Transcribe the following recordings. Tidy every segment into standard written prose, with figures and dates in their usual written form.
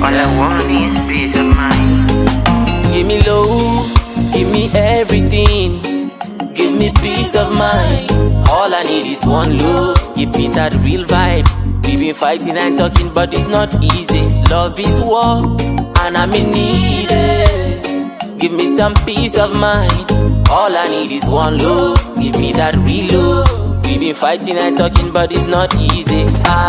All I want is peace of mind. Give me love, give me everything. Give me peace of mind. All I need is one love. Give me that real vibes. We've been fighting and talking, but it's not easy. Love is war, and I'm in need. Give me some peace of mind. All I need is one love. Give me that real love. We've been fighting and talking, but it's not easy.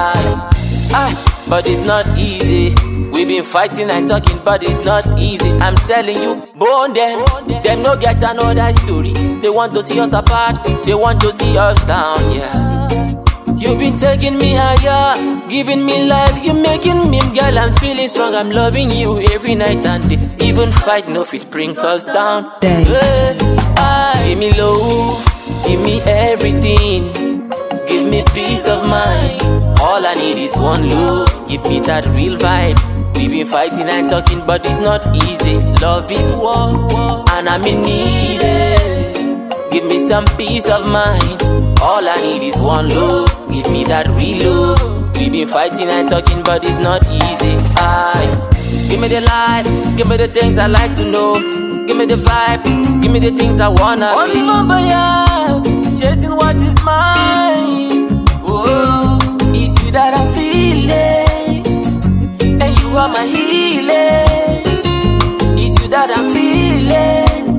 But it's not easy. We've been fighting and talking, but it's not easy. I'm telling you, bone them no get another story. They want to see us apart, they want to see us down, yeah. You've been taking me higher, giving me life, you're making me, girl, I'm feeling strong. I'm loving you every night and day. Even fight, no fit bring us down. Give me love, give me everything. Give me peace of mind. All I need is one love. Give me that real vibe. We've been fighting and talking, but it's not easy. Love is war, and I'm in need. Give me some peace of mind. All I need is one love. Give me that real love. We've been fighting and talking, but it's not easy. Give me the light, give me the things I like to know. Give me the vibe, give me the things I wanna be. Only vampires, chasing what is mine. Oh, it's you that I'm feeling, and you are my healing. It's you that I'm feeling,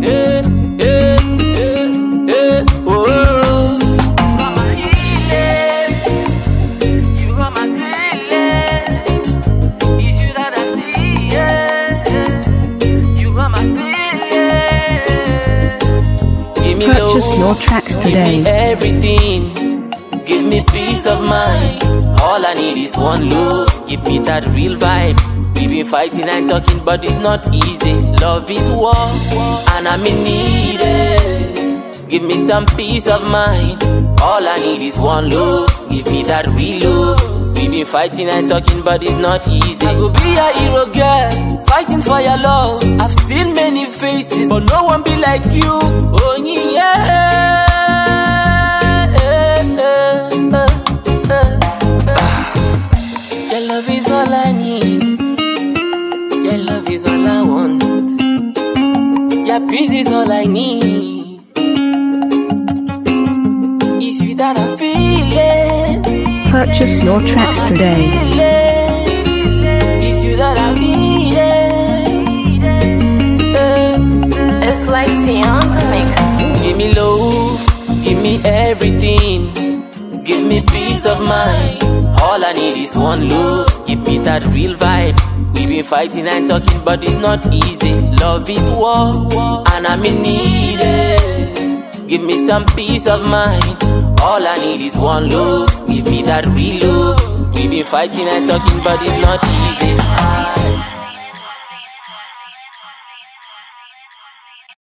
oh. You are my healing, you are my healing. It's you that I'm feeling, you are my feeling. Give me Purchase love, your tracks today. give me everything. Give me peace of mind. All I need is one love. Give me that real vibes. We've been fighting and talking, but it's not easy. Love is war, and I'm in need. Give me some peace of mind. All I need is one love. Give me that real love. We've been fighting and talking, but it's not easy. I could be a hero girl, fighting for your love. I've seen many faces, but no one be like you. Oh yeah. Your love is all I need. Your love is all I want. Your peace is all I need. It's you that I'm feeling. Purchase your tracks today. It's you that I'm needing. It's like on the mix. Give me love, give me everything. Give me peace of mind. All I need is one love. Give me that real vibe. We've been fighting and talking, but it's not easy. Love is war, and I'm in need. Give me some peace of mind. All I need is one love. Give me that real love. We've been fighting and talking, but it's not easy.